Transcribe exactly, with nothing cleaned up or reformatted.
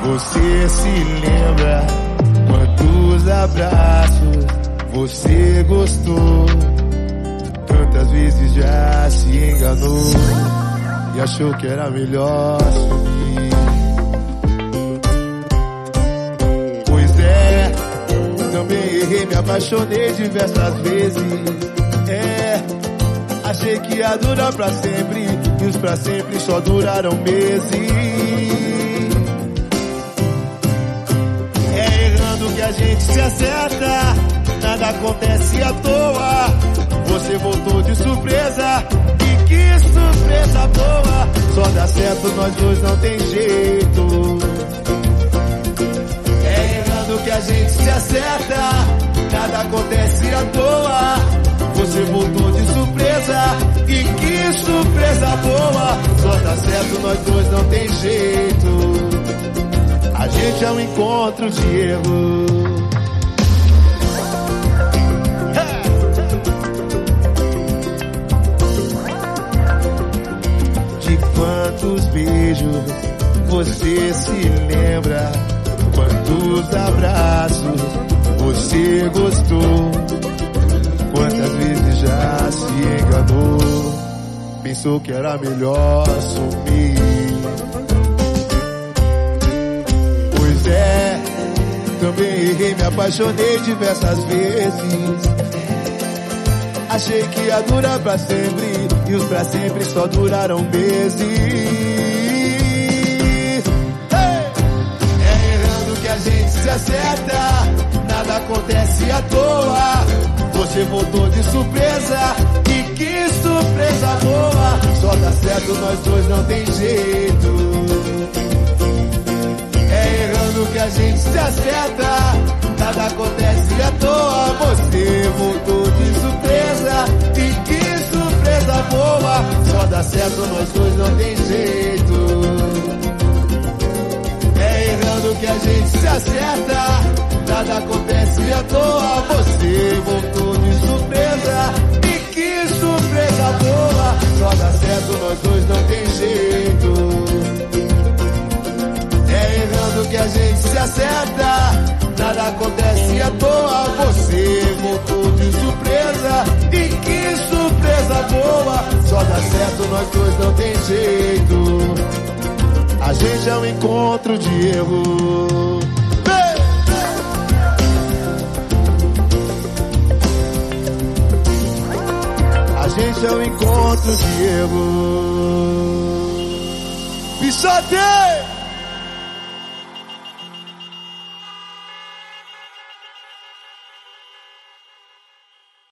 Você se lembra quantos abraços você gostou? Quantas vezes já se enganou e achou que era melhor sumir? Pois é, também errei, me apaixonei diversas vezes. É, achei que ia durar pra sempre, e os pra sempre só duraram meses. Que a gente se acerta, nada acontece à toa. Você voltou de surpresa, e que surpresa boa. Só dá certo, nós dois não tem jeito. É errando que a gente se acerta, nada acontece à toa. Você voltou de surpresa, e que surpresa boa. Só dá certo, nós dois não tem jeito. A gente é um encontro de erro. De quantos beijos você se lembra? Quantos abraços você gostou? Quantas vezes já se enganou? Pensou que era melhor sumir. É, também errei, me apaixonei diversas vezes. Achei que ia durar pra sempre, e os pra sempre só duraram meses. Hey! É errando que a gente se acerta, nada acontece à toa. Você voltou de surpresa, e que surpresa boa. Só dá certo, nós dois não tem jeito. Que a gente se acerta, nada acontece à toa. Você voltou de surpresa, e que surpresa boa. Só dá certo, nós dois não tem jeito. É errando que a gente se acerta, nada acontece à toa. Você voltou de surpresa, e que surpresa boa. Só dá certo, nós dois não tem jeito. É errando que a gente se acerta, nada acontece à toa. Você voltou de surpresa, e que surpresa boa. Só dá certo, nós dois não tem jeito. A gente é um encontro de erro. A gente é um encontro de erro. Pichote!